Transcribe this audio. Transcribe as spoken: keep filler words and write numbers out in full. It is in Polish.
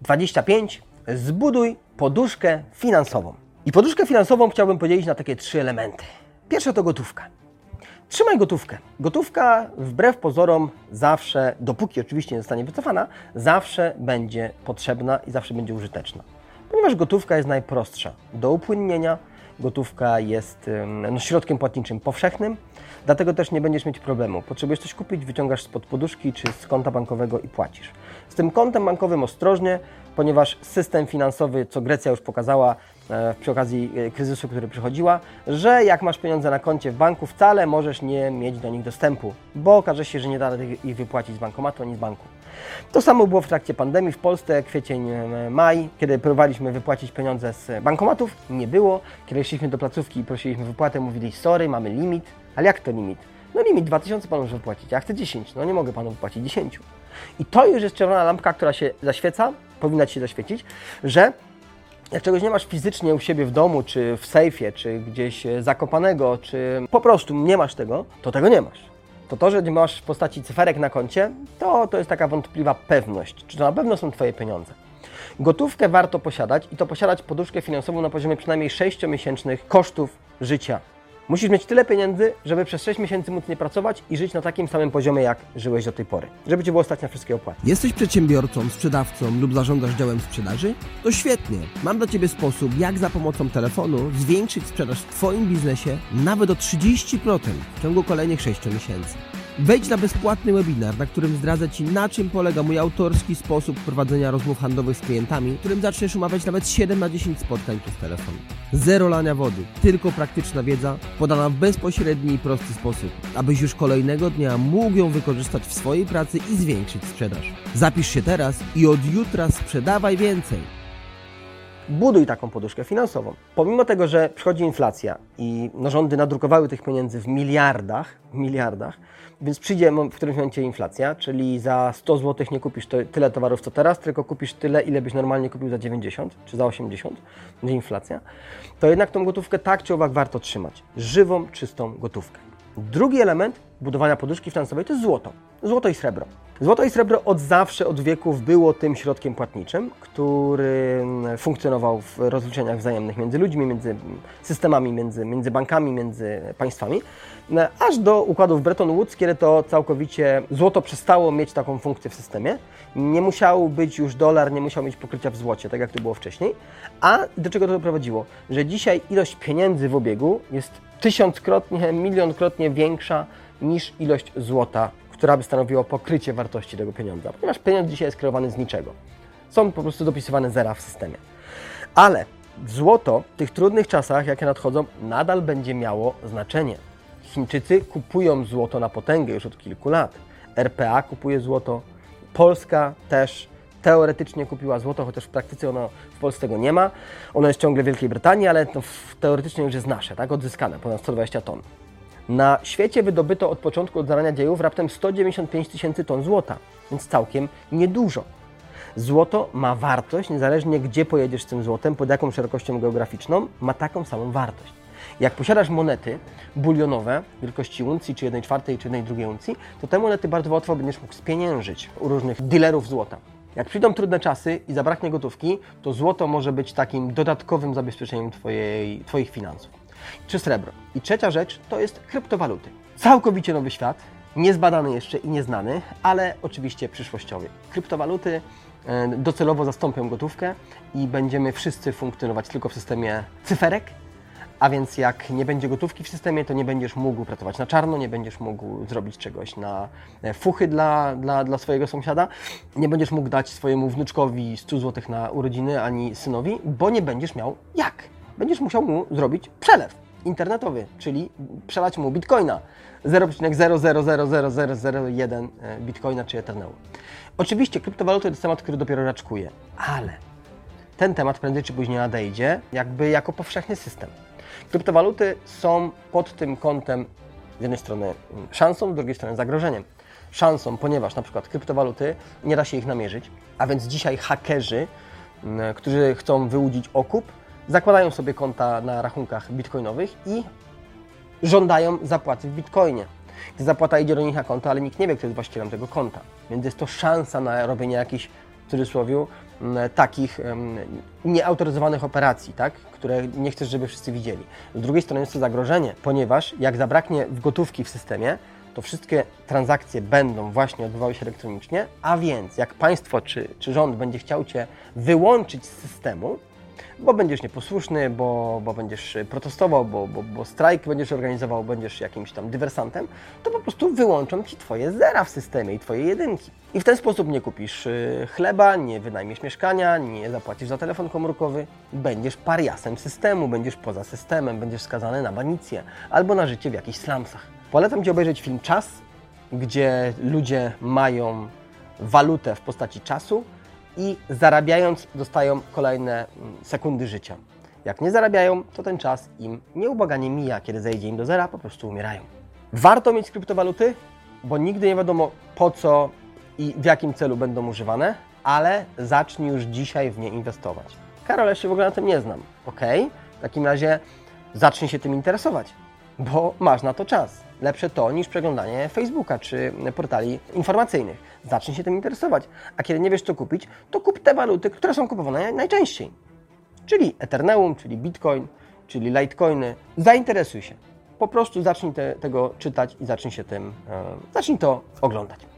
dwadzieścia pięć. Zbuduj poduszkę finansową. I poduszkę finansową chciałbym podzielić na takie trzy elementy. Pierwsza to gotówka. Trzymaj gotówkę. Gotówka wbrew pozorom zawsze, dopóki oczywiście nie zostanie wycofana, zawsze będzie potrzebna i zawsze będzie użyteczna. Ponieważ gotówka jest najprostsza do upłynnienia, gotówka jest no, środkiem płatniczym powszechnym, dlatego też nie będziesz mieć problemu. Potrzebujesz coś kupić, wyciągasz spod poduszki czy z konta bankowego i płacisz. Z tym kontem bankowym ostrożnie, ponieważ system finansowy, co Grecja już pokazała e, przy okazji e, kryzysu, który przychodziła, że jak masz pieniądze na koncie w banku, wcale możesz nie mieć do nich dostępu, bo okaże się, że nie da ich wypłacić z bankomatu ani z banku. To samo było w trakcie pandemii w Polsce, kwiecień, maj, kiedy próbowaliśmy wypłacić pieniądze z bankomatów, nie było. Kiedy szliśmy do placówki i prosiliśmy wypłatę, mówili sorry, mamy limit. Ale jak to limit? No limit dwa tysiące Pan może wypłacić, ja chcę dziesięć, no nie mogę Panu wypłacić dziesięć. I to już jest czerwona lampka, która się zaświeca, powinna Ci się zaświecić, że jak czegoś nie masz fizycznie u siebie w domu, czy w sejfie, czy gdzieś zakopanego, czy po prostu nie masz tego, to tego nie masz. To to, że nie masz w postaci cyferek na koncie, to, to jest taka wątpliwa pewność, czy to na pewno są Twoje pieniądze. Gotówkę warto posiadać i to posiadać poduszkę finansową na poziomie przynajmniej sześciomiesięcznych kosztów życia. Musisz mieć tyle pieniędzy, żeby przez sześć miesięcy móc nie pracować i żyć na takim samym poziomie, jak żyłeś do tej pory. Żeby Ci było stać na wszystkie opłaty. Jesteś przedsiębiorcą, sprzedawcą lub zarządzasz działem sprzedaży? To świetnie! Mam dla Ciebie sposób, jak za pomocą telefonu zwiększyć sprzedaż w Twoim biznesie nawet o trzydzieści procent w ciągu kolejnych sześciu miesięcy. Wejdź na bezpłatny webinar, na którym zdradzę Ci, na czym polega mój autorski sposób prowadzenia rozmów handlowych z klientami, w którym zaczniesz umawiać nawet siedem na dziesięć spotkań przez telefon. Zero lania wody, tylko praktyczna wiedza podana w bezpośredni i prosty sposób, abyś już kolejnego dnia mógł ją wykorzystać w swojej pracy i zwiększyć sprzedaż. Zapisz się teraz i od jutra sprzedawaj więcej. Buduj taką poduszkę finansową. Pomimo tego, że przychodzi inflacja i no, rządy nadrukowały tych pieniędzy w miliardach, w miliardach, więc przyjdzie w którymś momencie inflacja, czyli za sto złotych nie kupisz to, tyle towarów co teraz, tylko kupisz tyle, ile byś normalnie kupił za dziewięćdziesiąt czy za osiemdziesiąt, będzie inflacja, to jednak tą gotówkę tak czy owak warto trzymać. Żywą, czystą gotówkę. Drugi element budowania poduszki finansowej to jest złoto. Złoto i srebro. Złoto i srebro od zawsze, od wieków było tym środkiem płatniczym, który funkcjonował w rozliczeniach wzajemnych między ludźmi, między systemami, między, między bankami, między państwami, aż do układów Bretton Woods, kiedy to całkowicie złoto przestało mieć taką funkcję w systemie. Nie musiał być już dolar, nie musiał mieć pokrycia w złocie, tak jak to było wcześniej. A do czego to doprowadziło? Że dzisiaj ilość pieniędzy w obiegu jest tysiąckrotnie, milionkrotnie większa niż ilość złota, która by stanowiła pokrycie wartości tego pieniądza, ponieważ pieniądz dzisiaj jest kreowany z niczego. Są po prostu dopisywane zera w systemie. Ale złoto w tych trudnych czasach, jakie nadchodzą, nadal będzie miało znaczenie. Chińczycy kupują złoto na potęgę już od kilku lat. R P A kupuje złoto, Polska też teoretycznie kupiła złoto, chociaż w praktyce ono w Polsce tego nie ma. Ono jest ciągle w Wielkiej Brytanii, ale to teoretycznie już jest nasze, tak, odzyskane, ponad sto dwadzieścia ton. Na świecie wydobyto od początku, od zarania dziejów raptem sto dziewięćdziesiąt pięć tysięcy ton złota, więc całkiem niedużo. Złoto ma wartość, niezależnie gdzie pojedziesz z tym złotem, pod jaką szerokością geograficzną, ma taką samą wartość. Jak posiadasz monety bulionowe wielkości uncji, czy jednej czwartej, czy jednej drugiej uncji, to te monety bardzo łatwo będziesz mógł spieniężyć u różnych dealerów złota. Jak przyjdą trudne czasy i zabraknie gotówki, to złoto może być takim dodatkowym zabezpieczeniem twojej, Twoich finansów. Czy srebro. I trzecia rzecz to jest kryptowaluty. Całkowicie nowy świat, niezbadany jeszcze i nieznany, ale oczywiście przyszłościowy. Kryptowaluty docelowo zastąpią gotówkę i będziemy wszyscy funkcjonować tylko w systemie cyferek, a więc jak nie będzie gotówki w systemie, to nie będziesz mógł pracować na czarno, nie będziesz mógł zrobić czegoś na fuchy dla, dla, dla swojego sąsiada, nie będziesz mógł dać swojemu wnuczkowi stu złotych na urodziny ani synowi, bo nie będziesz miał jak. Będziesz musiał mu zrobić przelew internetowy, czyli przelać mu bitcoina zero przecinek zero zero zero zero zero zero jeden bitcoina czy Ethereum. Oczywiście kryptowaluty to jest temat, który dopiero raczkuje, ale ten temat prędzej czy później nadejdzie jakby jako powszechny system. Kryptowaluty są pod tym kątem z jednej strony szansą, z drugiej strony zagrożeniem. Szansą, ponieważ na przykład kryptowaluty nie da się ich namierzyć, a więc dzisiaj hakerzy, którzy chcą wyłudzić okup, zakładają sobie konta na rachunkach bitcoinowych i żądają zapłaty w bitcoinie. Ta zapłata idzie do nich na konto, ale nikt nie wie, kto jest właścicielem tego konta. Więc jest to szansa na robienie jakichś, w cudzysłowie, m, takich m, nieautoryzowanych operacji, tak? Które nie chcesz, żeby wszyscy widzieli. Z drugiej strony jest to zagrożenie, ponieważ jak zabraknie gotówki w systemie, to wszystkie transakcje będą właśnie odbywały się elektronicznie, a więc jak państwo czy, czy rząd będzie chciał Cię wyłączyć z systemu, bo będziesz nieposłuszny, bo, bo będziesz protestował, bo, bo, bo strajk będziesz organizował, będziesz jakimś tam dywersantem, to po prostu wyłączą Ci Twoje zera w systemie i Twoje jedynki. I w ten sposób nie kupisz chleba, nie wynajmiesz mieszkania, nie zapłacisz za telefon komórkowy, będziesz pariasem systemu, będziesz poza systemem, będziesz skazany na banicję albo na życie w jakichś slumsach. Polecam Ci obejrzeć film Czas, gdzie ludzie mają walutę w postaci czasu i zarabiając dostają kolejne sekundy życia. Jak nie zarabiają, to ten czas im nieubłaganie mija, kiedy zejdzie im do zera, po prostu umierają. Warto mieć kryptowaluty, bo nigdy nie wiadomo po co i w jakim celu będą używane, ale zacznij już dzisiaj w nie inwestować. Karol, ja się w ogóle na tym nie znam. Ok, w takim razie zacznij się tym interesować, bo masz na to czas. Lepsze to niż przeglądanie Facebooka czy portali informacyjnych. Zacznij się tym interesować. A kiedy nie wiesz, co kupić, to kup te waluty, które są kupowane najczęściej. Czyli Ethereum, czyli Bitcoin, czyli Litecoiny. Zainteresuj się. Po prostu zacznij te, tego czytać i zacznij się tym, e, zacznij to oglądać.